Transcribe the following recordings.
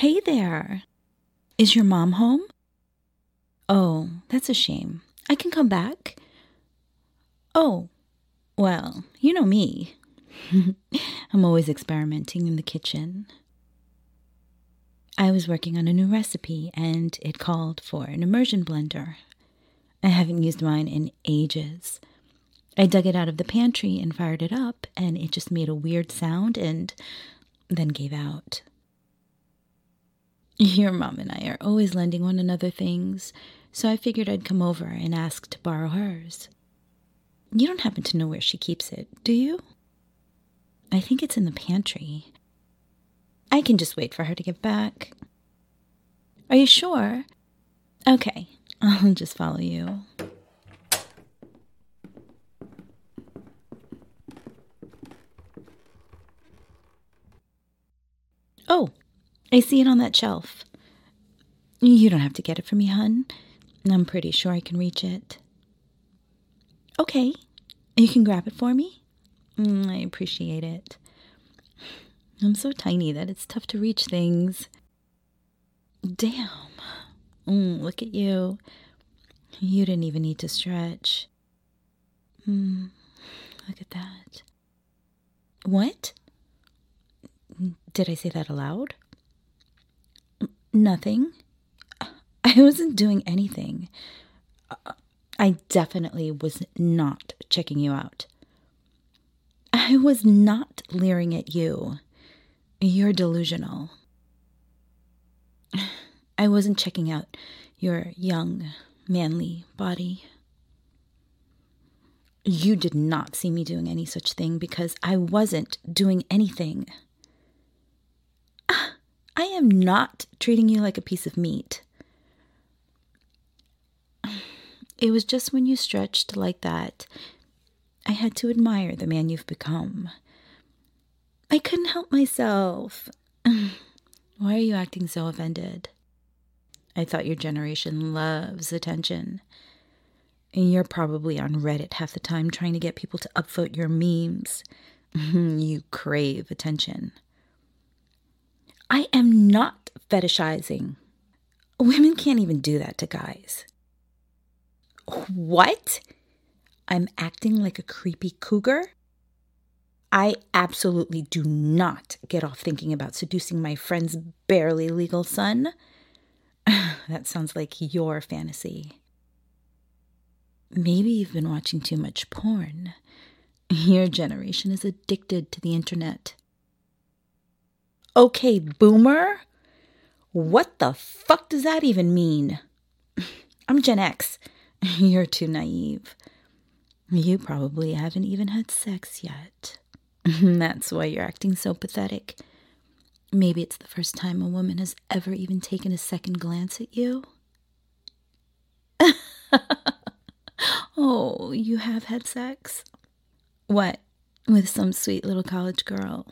Hey there. Is your mom home? Oh, that's a shame. I can come back. Oh, well, you know me. I'm always experimenting in the kitchen. I was working on a new recipe, and it called for an immersion blender. I haven't used mine in ages. I dug it out of the pantry and fired it up, and it just made a weird sound and then gave out. Your mom and I are always lending one another things, so I figured I'd come over and ask to borrow hers. You don't happen to know where she keeps it, do you? I think it's in the pantry. I can just wait for her to get back. Are you sure? Okay, I'll just follow you. Oh, I see it on that shelf. You don't have to get it for me, hun. I'm pretty sure I can reach it. Okay, you can grab it for me? I appreciate it. I'm so tiny that it's tough to reach things. Damn. Look at you. You didn't even need to stretch. Look at that. What? Did I say that aloud? Nothing. I wasn't doing anything. I definitely was not checking you out. I was not leering at you. You're delusional. I wasn't checking out your young, manly body. You did not see me doing any such thing because I wasn't doing anything. I am not treating you like a piece of meat. It was just when you stretched like that, I had to admire the man you've become. I couldn't help myself. Why are you acting so offended? I thought your generation loves attention. And you're probably on Reddit half the time trying to get people to upvote your memes. You crave attention. I am not fetishizing. Women can't even do that to guys. What? I'm acting like a creepy cougar? I absolutely do not get off thinking about seducing my friend's barely legal son. That sounds like your fantasy. Maybe you've been watching too much porn. Your generation is addicted to the internet. Okay, boomer? What the fuck does that even mean? I'm Gen X. You're too naive. You probably haven't even had sex yet. That's why you're acting so pathetic. Maybe it's the first time a woman has ever even taken a second glance at you. Oh, you have had sex? What, with some sweet little college girl?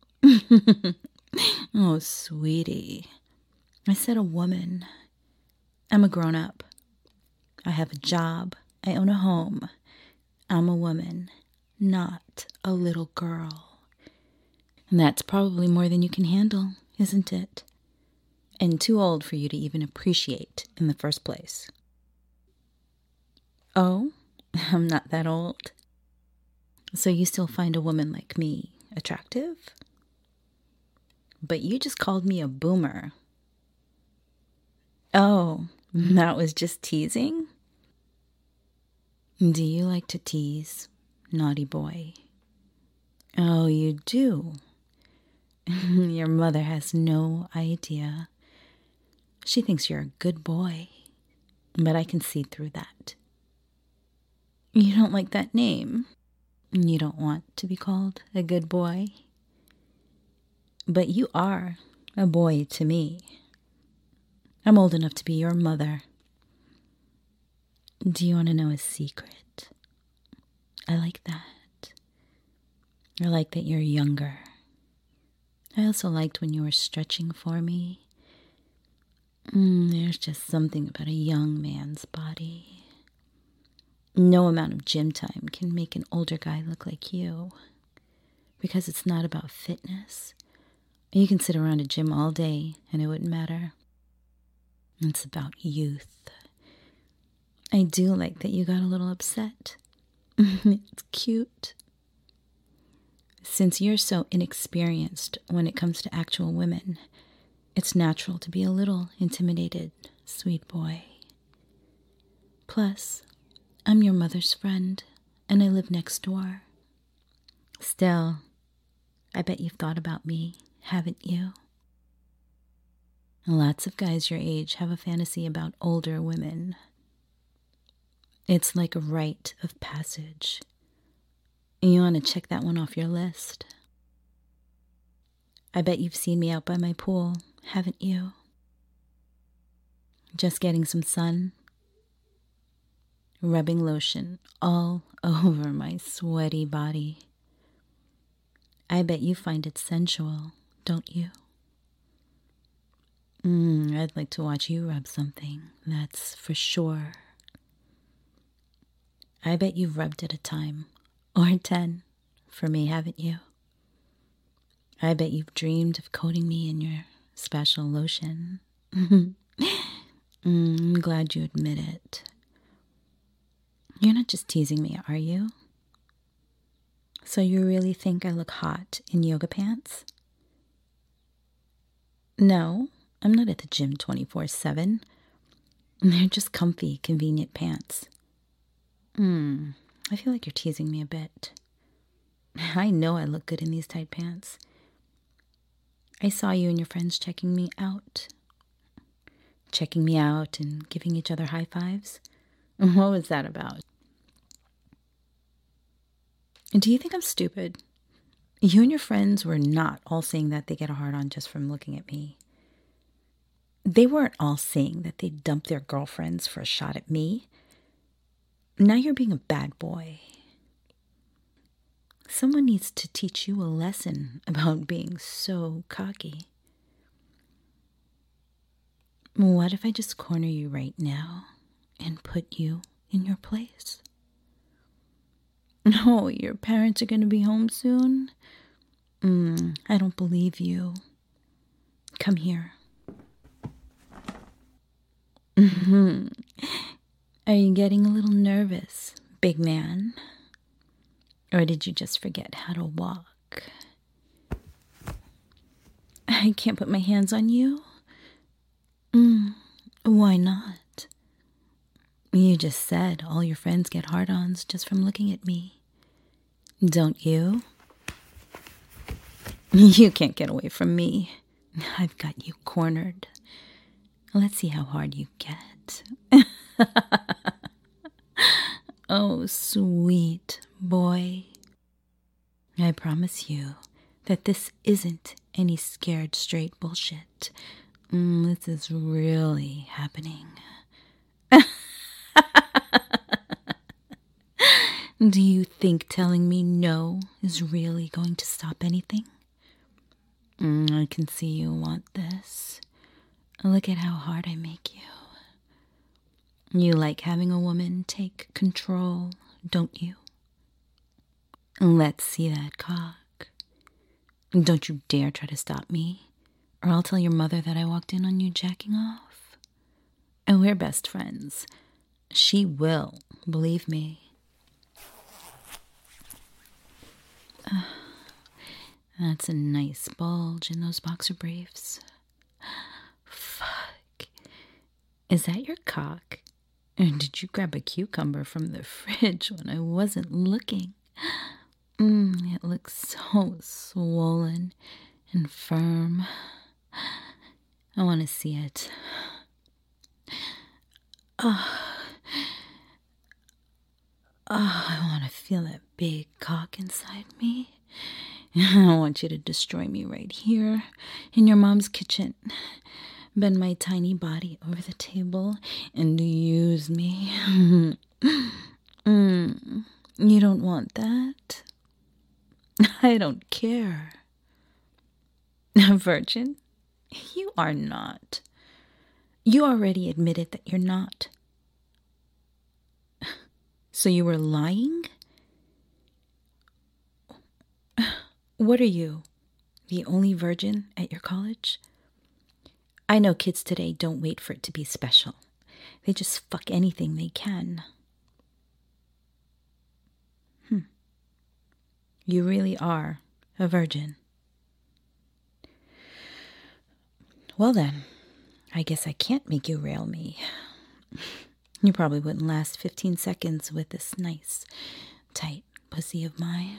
Oh, sweetie. I said a woman. I'm a grown-up. I have a job. I own a home. I'm a woman, not a little girl. And that's probably more than you can handle, isn't it? And too old for you to even appreciate in the first place. Oh, I'm not that old. So you still find a woman like me attractive? But you just called me a boomer. Oh, that was just teasing? Do you like to tease, naughty boy? Oh, you do? Your mother has no idea. She thinks you're a good boy, but I can see through that. You don't like that name. You don't want to be called a good boy. But you are a boy to me. I'm old enough to be your mother. Do you want to know a secret? I like that. I like that you're younger. I also liked when you were stretching for me. There's just something about a young man's body. No amount of gym time can make an older guy look like you. Because it's not about fitness. You can sit around a gym all day and it wouldn't matter. It's about youth. I do like that you got a little upset. It's cute. Since you're so inexperienced when it comes to actual women, it's natural to be a little intimidated, sweet boy. Plus, I'm your mother's friend, and I live next door. Still, I bet you've thought about me, haven't you? Lots of guys your age have a fantasy about older women. It's like a rite of passage. You want to check that one off your list? I bet you've seen me out by my pool, haven't you? Just getting some sun, rubbing lotion all over my sweaty body. I bet you find it sensual, don't you? I'd like to watch you rub something, that's for sure. I bet you've rubbed it a time, or 10, for me, haven't you? I bet you've dreamed of coating me in your special lotion. I'm glad you admit it. You're not just teasing me, are you? So you really think I look hot in yoga pants? No, I'm not at the gym 24/7. They're just comfy, convenient pants. I feel like you're teasing me a bit. I know I look good in these tight pants. I saw you and your friends checking me out. Checking me out and giving each other high fives. What was that about? Do you think I'm stupid? You and your friends were not all saying that they get a hard on just from looking at me. They weren't all saying that they'd dump their girlfriends for a shot at me. Now you're being a bad boy. Someone needs to teach you a lesson about being so cocky. What if I just corner you right now and put you in your place? Oh, your parents are going to be home soon? I don't believe you. Come here. Are you getting a little nervous, big man? Or did you just forget how to walk? I can't put my hands on you? Why not? You just said all your friends get hard-ons just from looking at me. Don't you? You can't get away from me. I've got you cornered. Let's see how hard you get. Oh, sweet boy. I promise you that this isn't any scared straight bullshit. This is really happening. Do you think telling me no is really going to stop anything? I can see you want this. Look at how hard I make you. You like having a woman take control, don't you? Let's see that cock. Don't you dare try to stop me, or I'll tell your mother that I walked in on you jacking off. And we're best friends. She will, believe me. That's a nice bulge in those boxer briefs. Fuck. Is that your cock? Or did you grab a cucumber from the fridge when I wasn't looking? It looks so swollen and firm. I want to see it. I want to feel that big cock inside me. I want you to destroy me right here in your mom's kitchen. Bend my tiny body over the table and use me. You don't want that? I don't care. A virgin? You are not. You already admitted that you're not. So you were lying? What are you? The only virgin at your college? I know kids today don't wait for it to be special. They just fuck anything they can. You really are a virgin. Well then, I guess I can't make you rail me. You probably wouldn't last 15 seconds with this nice, tight pussy of mine.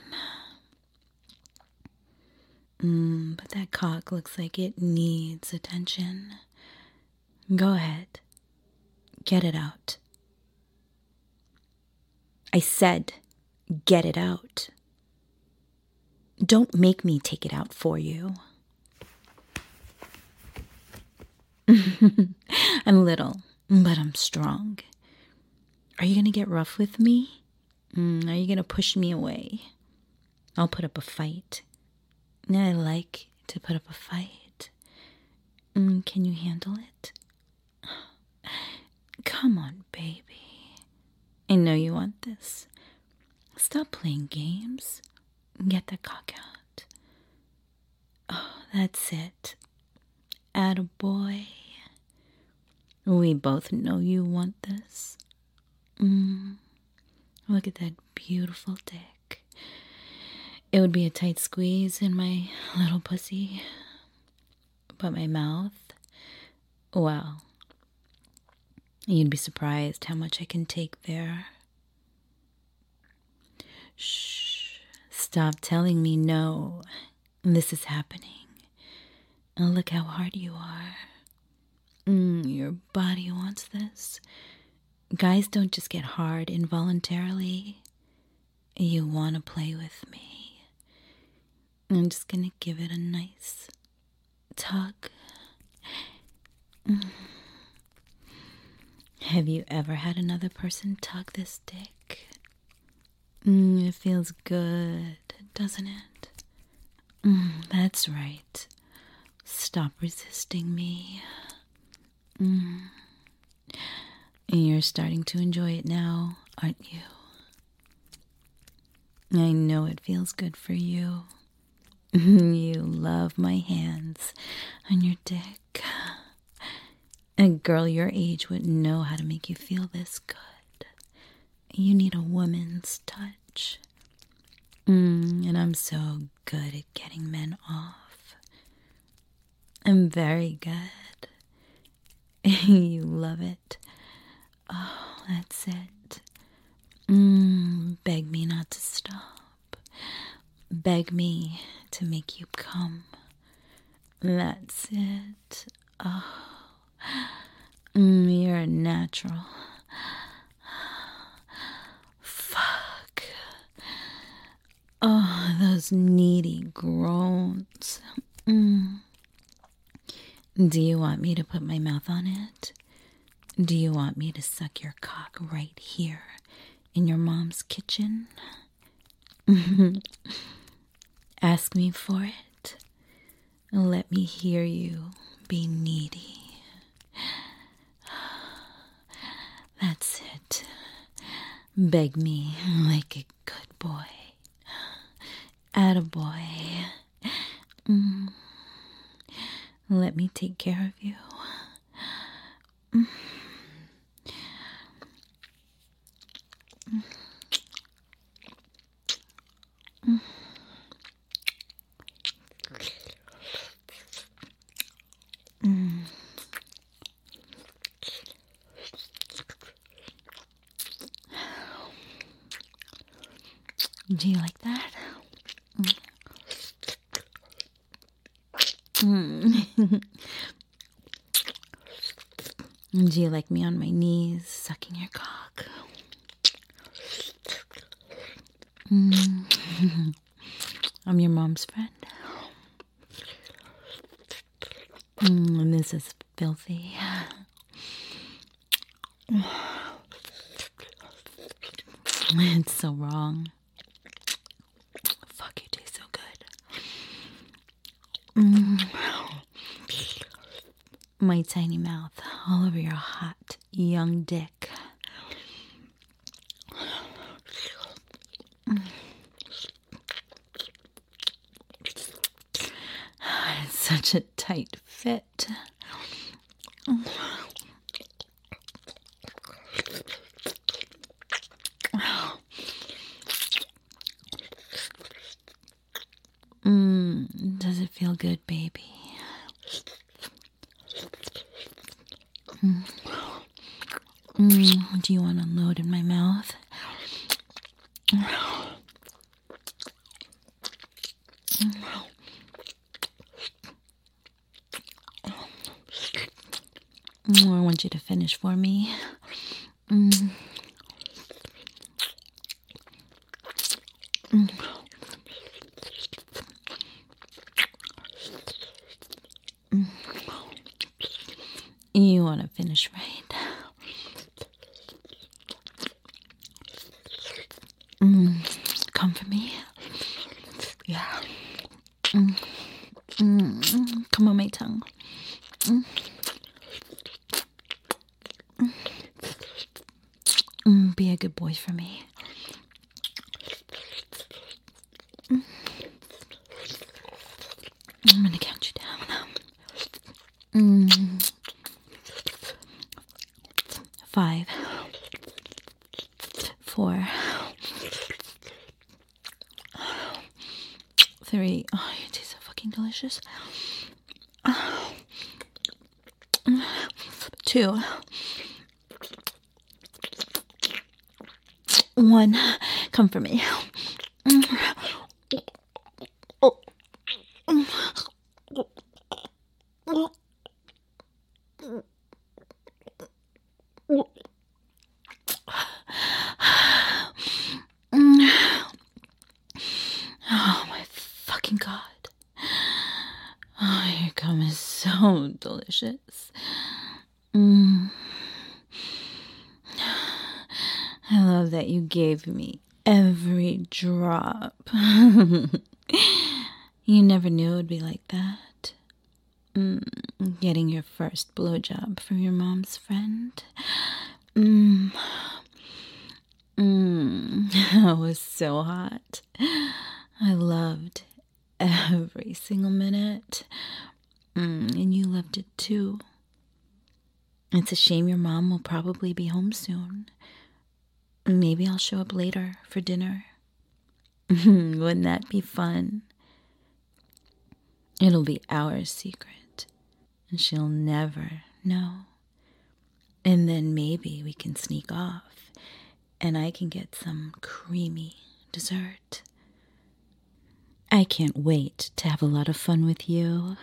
But that cock looks like it needs attention. Go ahead. Get it out. I said, get it out. Don't make me take it out for you. I'm little, but I'm strong. Are you going to get rough with me? Are you going to push me away? I'll put up a fight. I like to put up a fight. Can you handle it? Come on, baby. I know you want this. Stop playing games. Get the cock out. Oh, that's it. Attaboy. We both know you want this. Look at that beautiful dick. It would be a tight squeeze in my little pussy. But my mouth, well, you'd be surprised how much I can take there. Shh. Stop telling me no. This is happening. Oh, look how hard you are. Your body wants this. Guys don't just get hard involuntarily. You want to play with me. I'm just going to give it a nice tug. Have you ever had another person tug this dick? It feels good, doesn't it? That's right. Stop resisting me. You're starting to enjoy it now, aren't you? I know it feels good for you. You love my hands on your dick. A girl your age wouldn't know how to make you feel this good. You need a woman's touch. And I'm so good at getting men off. I'm very good. You love it. Oh, that's it. Beg me not to stop. Beg me to make you come. That's it. Oh, you're a natural. Fuck. Oh, those needy groans. Do you want me to put my mouth on it? Do you want me to suck your cock right here in your mom's kitchen? Ask me for it. Let me hear you be needy. That's it. Beg me like a good boy. Attaboy. Let me take care of you. Do you like that? Do you like me on my knees, sucking your cock? I'm your mom's friend. And this is filthy. It's so wrong. Fuck, you taste so good. My tiny mouth all over your hot young dick. such a tight fit. Does it feel good, baby? Do you want to unload in my mouth? I want you to finish for me. You want to finish right. Come for me. Yeah. Come on my tongue. Be a good boy for me. I'm gonna count you down. 5, 4, 3. Oh, you taste so fucking delicious. 2, 1. Come for me. Oh my fucking God. Oh, your cum is so delicious. I love that you gave me every drop. You never knew it would be like that. Getting your first blowjob from your mom's friend. That was so hot. I loved every single minute. And you loved it too. It's a shame your mom will probably be home soon. Maybe I'll show up later for dinner. Wouldn't that be fun? It'll be our secret, and she'll never know. And then maybe we can sneak off, and I can get some creamy dessert. I can't wait to have a lot of fun with you.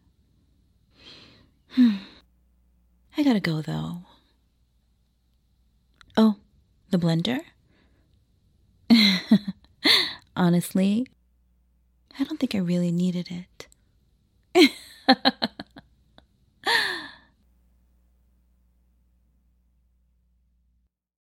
I gotta go, though. Oh, the blender? Honestly, I don't think I really needed it.